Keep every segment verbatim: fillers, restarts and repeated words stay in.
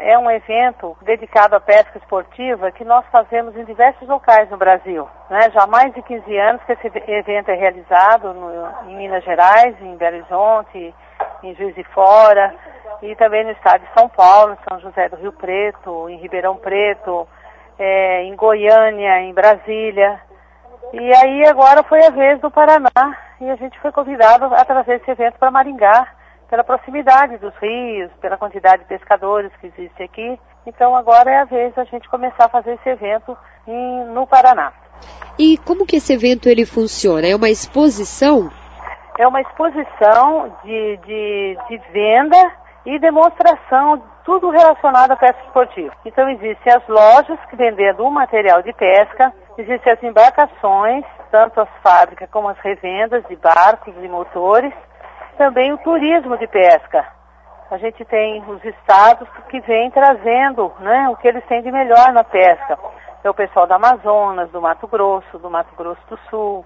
é um evento dedicado à pesca esportiva que nós fazemos em diversos locais no Brasil, né? Já há mais de quinze anos que esse evento é realizado no, em Minas Gerais, em Belo Horizonte, em Juiz de Fora, e também no estado de São Paulo, São José do Rio Preto, em Ribeirão Preto, é, em Goiânia, em Brasília. E aí agora foi a vez do Paraná, e a gente foi convidado a trazer esse evento para Maringá, pela proximidade dos rios, pela quantidade de pescadores que existe aqui. Então agora é a vez da gente começar a fazer esse evento em, no Paraná. E como que esse evento ele funciona? É uma exposição? É uma exposição de, de, de venda e demonstração, tudo relacionado à pesca esportiva. Então existem as lojas que vendendo o material de pesca, existem as embarcações, tanto as fábricas como as revendas de barcos e motores, também o turismo de pesca. A gente tem os estados que vêm trazendo, né, o que eles têm de melhor na pesca. É o pessoal do Amazonas, do Mato Grosso, do Mato Grosso do Sul,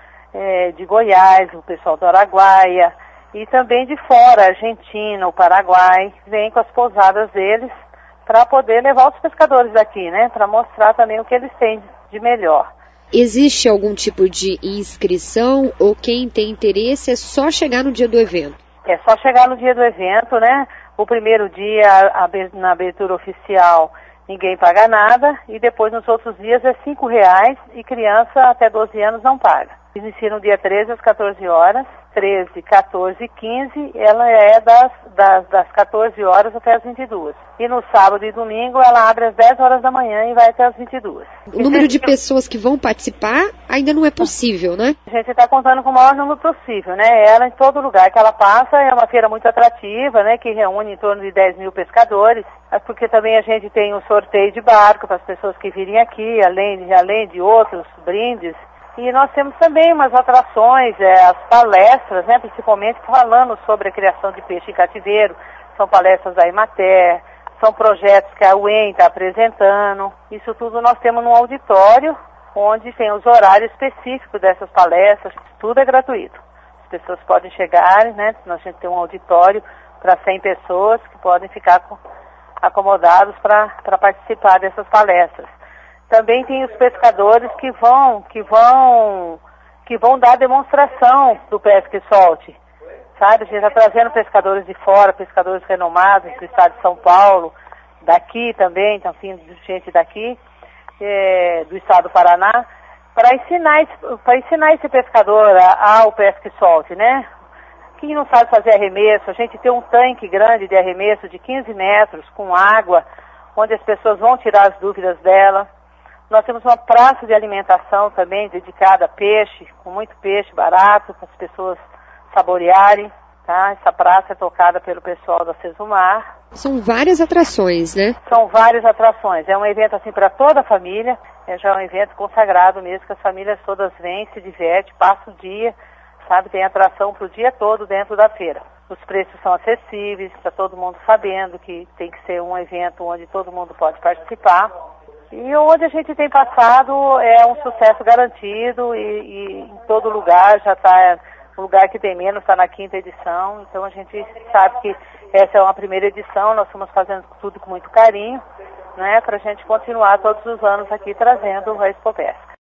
é, de Goiás, o pessoal do Araguaia, e também de fora, Argentina, o Paraguai, vem com as pousadas deles para poder levar os pescadores daqui, né, para mostrar também o que eles têm de melhor. Existe algum tipo de inscrição ou quem tem interesse é só chegar no dia do evento? É só chegar no dia do evento, né? O primeiro dia, na abertura oficial, ninguém paga nada, e depois nos outros dias é cinco reais e criança até doze anos não paga. Inicia no dia treze às quatorze horas, treze, quatorze e quinze, ela é das, das, das quatorze horas até as vinte e duas. E no sábado e domingo ela abre às dez horas da manhã e vai até as vinte e duas. O número de pessoas que vão participar ainda não é possível, né? A gente está contando com o maior número possível, né? Ela, em todo lugar que ela passa, é uma feira muito atrativa, né? Que reúne em torno de dez mil pescadores, porque também a gente tem um sorteio de barco para as pessoas que virem aqui, além de, além de outros brindes. E nós temos também umas atrações, é, as palestras, né, principalmente falando sobre a criação de peixe em cativeiro. São palestras da Emater, são projetos que a U E M está apresentando. Isso tudo nós temos num auditório, onde tem os horários específicos dessas palestras. Tudo é gratuito. As pessoas podem chegar, né, a gente tem um auditório para cem pessoas que podem ficar acomodados para participar dessas palestras. Também tem os pescadores que vão, que vão, que vão dar demonstração do pesca e solte, sabe? A gente está trazendo pescadores de fora, pescadores renomados do estado de São Paulo, daqui também, então, enfim, gente daqui, é, do estado do Paraná, para ensinar, para ensinar esse pescador ao pesca e solte, né? Quem não sabe fazer arremesso, a gente tem um tanque grande de arremesso de quinze metros com água, onde as pessoas vão tirar as dúvidas dela. Nós temos uma praça de alimentação também dedicada a peixe, com muito peixe barato, para as pessoas saborearem, tá? Essa praça é tocada pelo pessoal da Sesumar. São várias atrações, né? São várias atrações. É um evento assim para toda a família, é já um evento consagrado mesmo, que as famílias todas vêm, se divertem, passam o dia, sabe? Tem atração para o dia todo dentro da feira. Os preços são acessíveis, está todo mundo sabendo que tem que ser um evento onde todo mundo pode participar. E onde a gente tem passado é um sucesso garantido e, e em todo lugar, já está, o lugar que tem menos está na quinta edição, então a gente sabe que essa é uma primeira edição, nós estamos fazendo tudo com muito carinho, né, para a gente continuar todos os anos aqui trazendo a Expopesca.